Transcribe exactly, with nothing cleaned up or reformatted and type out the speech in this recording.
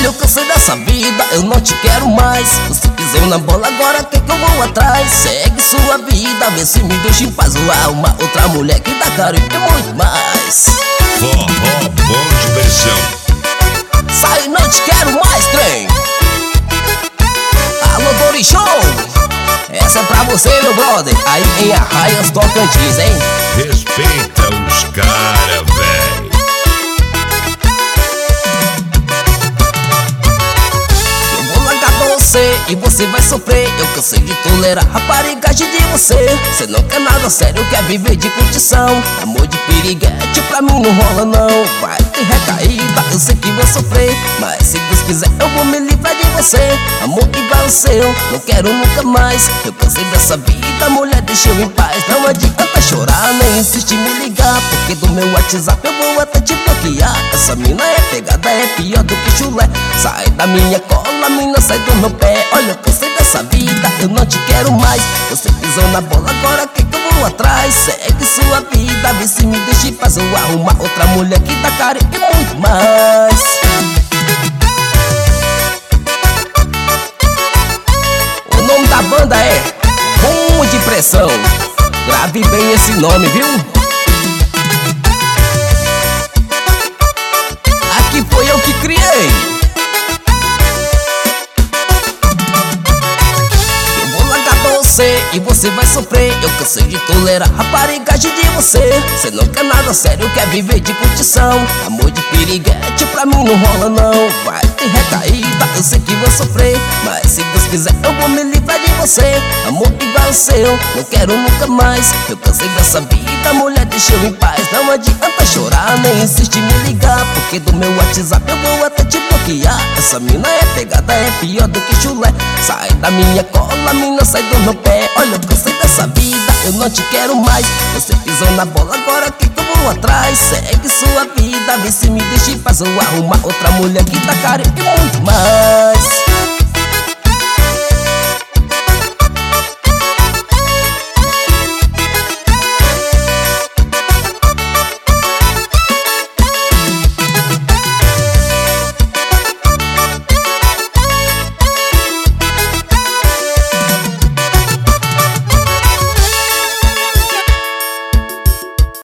eu cansei dessa vida, eu não te quero mais. Você pisou na bola, agora quer que eu vou atrás? Segue sua vida, vê se me deixa em paz. Ou arruma outra mulher que dá carinho e muito mais. Forró bom diversão. Sai, não te quero mais, trem. Alô, Dori Show. Essa é pra você, meu brother, aí em Arraias, Tocantins, hein? Respeita os cara, véi. Eu vou largar você e você vai sofrer. Eu cansei de tolerar raparigagem de você. Você não quer nada sério, quer viver de curtição. Amor de piriguete pra mim não rola não. Vai ter recaída, eu sei que vou sofrer, mas se Deus quiser eu vou me livrar de você. Amor igual o seu, não quero nunca mais. Eu cansei dessa vida, mulher, deixa eu em paz. Não adianta chorar, nem insiste em me ligar, porque do meu WhatsApp eu vou até te bloquear. Essa mina é pegada, é pior do que chulé. Sai da minha cola, mina, sai do meu pé. Olha, eu cansei dessa vida, eu não te quero mais. Você pisou na bola, agora que que eu vou atrás? Segue sua vida, vê se me deixa em paz. Eu arrumar outra mulher que dá carinho e muito mais. O nome da banda é Rumo de Pressão. Grave bem esse nome, viu? Aqui foi eu que criei. Você, e você vai sofrer. Eu cansei de tolerar raparigagem de você. Você não quer nada sério, quer viver de curtição. Amor de piriguete pra mim não rola não. Vai ter recaída, eu sei que vou sofrer, mas se Deus quiser eu vou me livrar de você. Amor igual o seu, não quero nunca mais. Eu cansei dessa vida, mulher, deixa eu em paz. Não adianta chorar, nem insiste em me ligar, porque do meu WhatsApp eu vou até te bloquear. Essa mina é pegada, é pior do que chulé. Sai da minha cola, mina, sai do meu pé. Olha, eu cansei dessa vida, eu não te quero mais. Você pisou na bola, agora que que eu vou atrás? Segue sua vida, vê se me deixa em paz. Ou arruma outra mulher que dá carinho e muito mais.